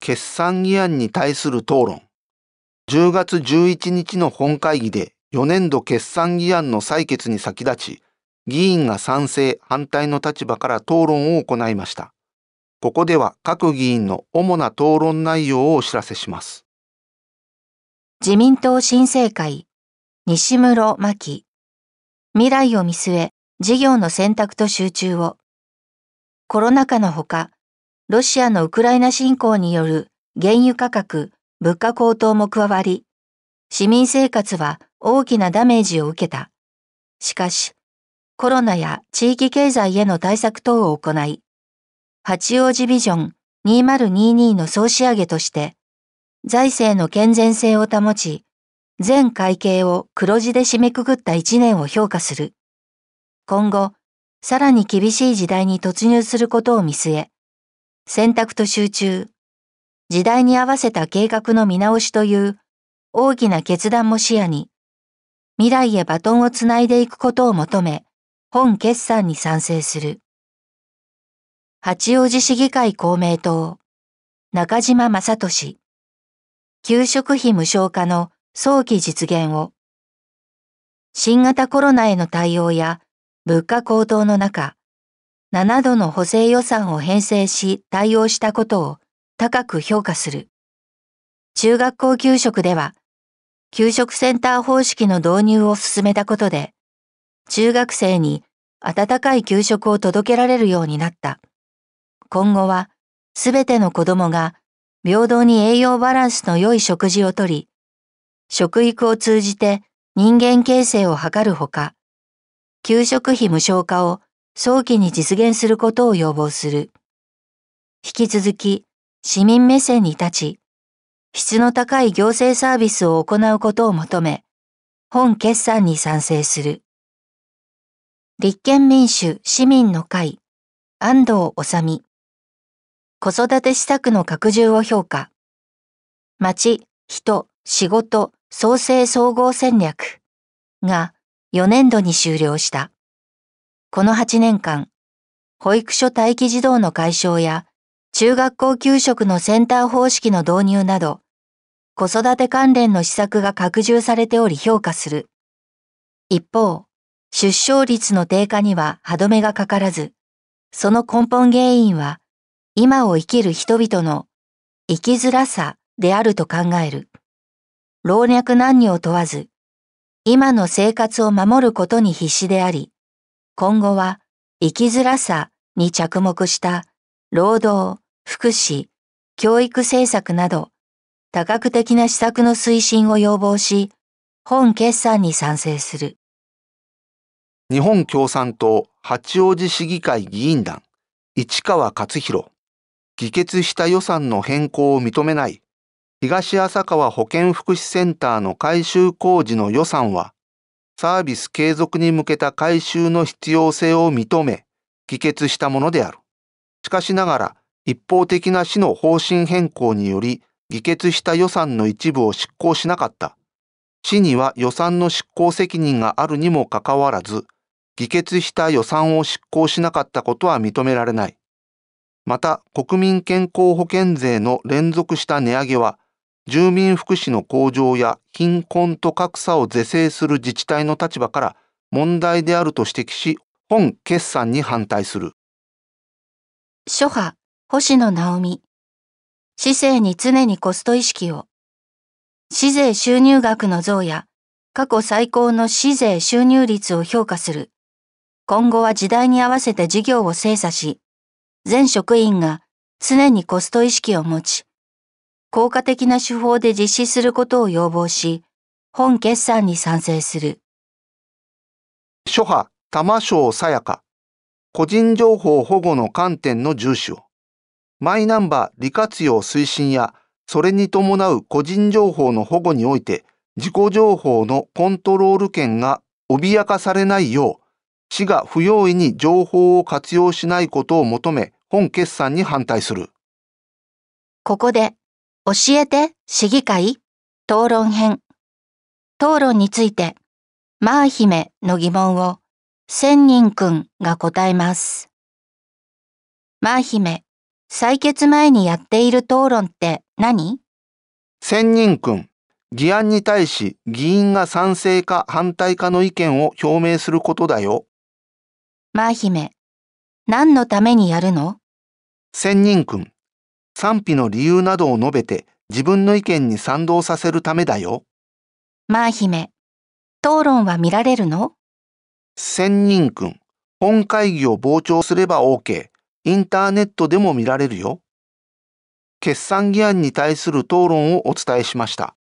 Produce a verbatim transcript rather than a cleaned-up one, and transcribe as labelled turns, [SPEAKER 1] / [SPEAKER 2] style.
[SPEAKER 1] 決算議案に対する討論。じゅうがつじゅういちにちの本会議でよねんど決算議案の採決に先立ち、議員が賛成・反対の立場から討論を行いました。ここでは各議員の主な討論内容をお知らせします。
[SPEAKER 2] 自民党新生会、西室真希。未来を見据え、事業の選択と集中を。コロナ禍のほか、ロシアのウクライナ侵攻による原油価格、物価高騰も加わり、市民生活は大きなダメージを受けた。しかし、コロナや地域経済への対策等を行い、八王子ビジョンにせんにじゅうにの総仕上げとして、財政の健全性を保ち、全会計を黒字で締めくくった一年を評価する。今後、さらに厳しい時代に突入することを見据え、選択と集中、時代に合わせた計画の見直しという大きな決断も視野に、未来へバトンをつないでいくことを求め、本決算に賛成する。八王子市議会公明党、中島正俊。給食費無償化の早期実現を。新型コロナへの対応や物価高騰の中、ななどの補正予算を編成し対応したことを高く評価する。中学校給食では、給食センター方式の導入を進めたことで、中学生に温かい給食を届けられるようになった。今後は、すべての子どもが平等に栄養バランスの良い食事をとり、食育を通じて人間形成を図るほか、給食費無償化を早期に実現することを要望する。引き続き、市民目線に立ち、質の高い行政サービスを行うことを求め、本決算に賛成する。立憲民主・市民の会、安藤治。子育て施策の拡充を評価。町、人、仕事、創生総合戦略がよねんどに終了した。このはちねんかん、保育所待機児童の解消や中学校給食のセンター方式の導入など、子育て関連の施策が拡充されており評価する。一方、出生率の低下には歯止めがかからず、その根本原因は今を生きる人々の生きづらさであると考える。老若男女を問わず、今の生活を守ることに必死であり、今後は生きづらさに着目した労働、福祉、教育政策など多角的な施策の推進を要望し、本決算に賛成する。
[SPEAKER 1] 日本共産党八王子市議会議員団、市川勝弘。議決した予算の変更を認めない。東浅川保健福祉センターの改修工事の予算は、サービス継続に向けた改修の必要性を認め、議決したものである。しかしながら、一方的な市の方針変更により、議決した予算の一部を執行しなかった。市には予算の執行責任があるにもかかわらず、議決した予算を執行しなかったことは認められない。また、国民健康保険税の連続した値上げは、住民福祉の向上や貧困と格差を是正する自治体の立場から問題であると指摘し、本決算に反対する。
[SPEAKER 2] 諸派、星野直美。市政に常にコスト意識を。市税収入額の増や、過去最高の市税収入率を評価する。今後は時代に合わせて事業を精査し、全職員が常にコスト意識を持ち、効果的な手法で実施することを要望し、本決算に賛成する。
[SPEAKER 1] 諸派、玉正さやか。個人情報保護の観点の重視を。マイナンバー利活用推進や、それに伴う個人情報の保護において、自己情報のコントロール権が脅かされないよう、市が不用意に情報を活用しないことを求め、本決算に反対する。
[SPEAKER 2] ここで、教えて、市議会討論編。討論について、マー姫の疑問を、千人くんが答えます。マー姫、 採決前にやっている討論って何？
[SPEAKER 1] 選任君、議案に対し議員が賛成か反対かの意見を表明することだよ。
[SPEAKER 2] マー姫、何のためにやるの？
[SPEAKER 1] 選任君、賛否の理由などを述べて自分の意見に賛同させるためだよ。
[SPEAKER 2] マー姫、討論は見られるの？
[SPEAKER 1] 選任君、本会議を傍聴すれば OK。インターネットでも見られるよ。決算議案に対する討論をお伝えしました。